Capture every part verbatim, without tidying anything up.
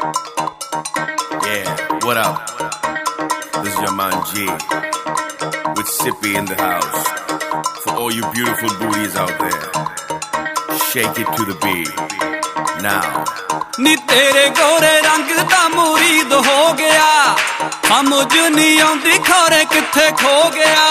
Yeah, what up? This is your man G with Sippy in the house. For all you beautiful booties out there, shake it to the beat. Now. ਨੀ ਤੇਰੇ ਗੋਰੇ ਰੰਗ ਦਾ ਮੁਰੀਦ ਹੋ ਗਿਆ, ਸਮਝ ਨਹੀਂ ਆਉਂਦੀ ਖੋਰੇ ਕਿੱਥੇ ਖੋ ਗਿਆ।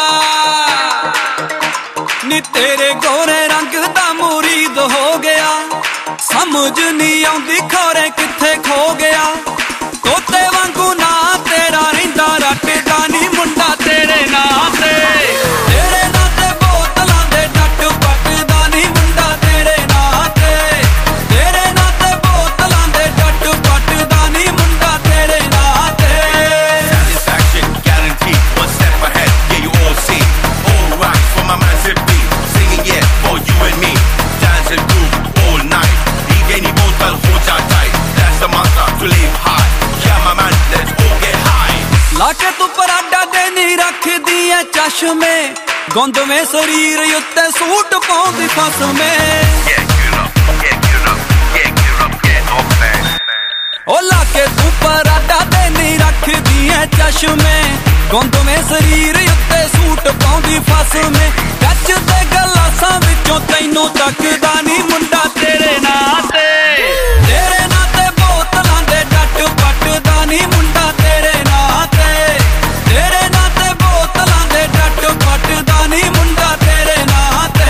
ਨੀ ਤੇਰੇ ਗੋਰੇ ਰੰਗ ਦਾ ਮੁਰੀਦ ਹੋ ਗਿਆ, ਸਮਝ ਨਹੀਂ ਆਉਂਦੀ ਖੋਰੇ ਕਿੱਥੇ ਖੋ ਗਿਆ। ਤੋਤੇ ਵਾਂਗੂ ਨਾ ਤੇਰਾ ਰਹਿੰਦਾ ਰੱਟਦਾ ਨੀ ਮੁੰਡਾ ਤੇਰੇ ਨਾਂ ਤੇ, ਤੇਰੇ ਨਾਂ ਤੇ ਬੋਤਲਾਂ ਦੇ ਡੱਟ ਪੱਟਦਾ ਨੀ ਮੁੰਡਾ ਤੇਰੇ ਨਾਂ ਤੇ, ਤੇਰੇ ਨਾਂ ਤੇ ਬੋਤਲਾਂ ਦੇ ਡੱਟ ਪੱਟਦਾ ਨੀ ਮੁੰਡਾ ਤੇਰੇ ਨਾਂ ਤੇ। Satisfaction guaranteed, one step ahead, yeah you all see. All right for my man Sippy, singing yeah for you and me. Dance and groove all night, igeni bottle hold ya tight. That's the mantra to live high. Yeah my man, let's all get high. ਲਾਕੇ ਤੂੰ Prada ਦੇ ਨੀ ਰੱਖਦੀ ਐ ਚਸ਼ਮੇ, ਗੁੰਦਵੇਂ ਸਰੀਰ ਉੱਤੇ suit ਪਾਉਂਦੀ ਫਸਮੇ। Yeah get up, yeah get up, yeah get up, get off that. ਓ ਲਾਕੇ ਤੂੰ ਪਰਾਡਾ ਦੇ ਨੀ ਰੱਖਦੀ ਐ ਚਸ਼ਮੇ, ਗੁੰਦਵੇਂ ਸਰੀਰ ਉੱਤੇ ਸੂਟ ਪਾਉਂਦੀ ਫਸਮੇ। ਕੱਚ ਦੇ ਗਲਾਸਾਂ ਵਿੱਚੋਂ ਤੈਨੂੰ ਤੱਕਦਾ ਨੀ ਮੁੰਡਾ ਤੇਰੇ ਨਾਂ ਤੇ, ਤੇਰੇ ਨਾਂ ਤੇ ਬੋਤਲਾਂ ਦੇ ਡੱਟ ਪੱਟਦਾ ਨੀ ਮੁੰਡਾ ਤੇਰੇ ਨਾਂ ਤੇ, ਤੇਰੇ ਨਾਂ ਤੇ ਬੋਤਲਾਂ ਦੇ ਡੱਟ ਪੱਟਦਾ ਨੀ ਮੁੰਡਾ ਤੇਰੇ ਨਾਂ ਤੇ।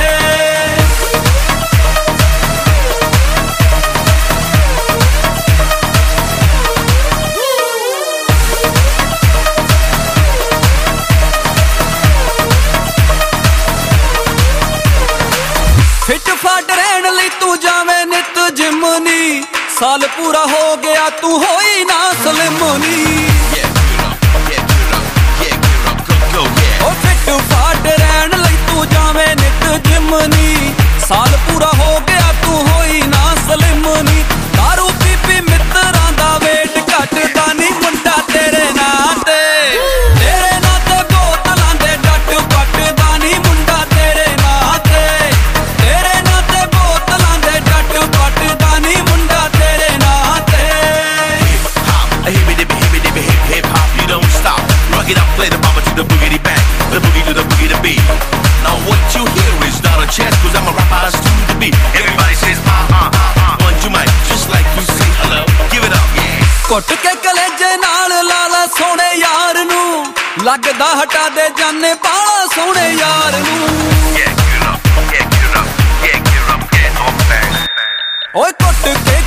ਫਿੱਟ ਫਾਟ ਰਹਿਣ ਲਈ ਤੂੰ ਜਾਵੇਂ ਨਿਤ ਜਿਮ ਨੀ, ਸਾਲ ਪੂਰਾ ਹੋ ਗਿਆ ਤੂੰ ਹੋਈ ਨਾ ਸਲਿਮ ਨੀ। ਓ ਫਿੱਟ ਫਾਟ ਰਹਿਣ ਲਈ ਤੂੰ ਜਾਵੇਂ ਨਿਤ ਜਿਮ ਨੀ, ਸਾਲ ਪੂਰਾ ਹੋ ਗਿਆ ਤੂੰ ਹੋਈ ਨਾ ਸਲਿਮ ਨੀ। ਦਾਰੂ ਪੀ ਪੀ ਮਿੱਤਰਾਂ ਦਾ ਵੇਟ ਘਟਦਾ ਨੀ ਮੁੰਡਾ ਤੇਰੇ ਨਾਂ ਤੇ, ਤੇਰੇ ਨਾਂ ਤੇ ਬੋਤਲਾਂ ਦੇ ਡੱਟ ਪੱਟਦਾ ਨੀ ਮੁੰਡਾ ਤੇਰੇ ਨਾਂ ਤੇ, ਤੇਰੇ ਨਾਂ ਤੇ ਬੋਤਲਾਂ ਦੇ ਡੱਟ ਪੱਟਦਾ ਨੀ ਮੁੰਡਾ ਤੇਰੇ ਨਾਂ ਤੇ। Hip hop, hip it, hip it, hip hip hip hop, you don't stop. Rock it up, play the bumper to the boogity bang, the boogie to the boogie to beat. Now what you hear is not a chance, cause I'm a rapper as to the beat. Everybody says uh uh uh uh, want you might just like you say hello, give it up, yeah. ਘੁੱਟ ਕੇ ਕਲੇਜੇ ਨਾਲ ਲਾ ਲਾ ਸੋਹਣੇ ਯਾਰ ਨੂੰ, ਲੱਗਦਾ ਹਟਾ ਦੇ ਜਾਨੇ ਬਾਲਾ ਸੋਹਣੇ ਯਾਰ ਨੂੰ। Yeah, get up, yeah, get up, yeah, get up, get off that. ਓਏ ਘੁੱਟ ਕੇ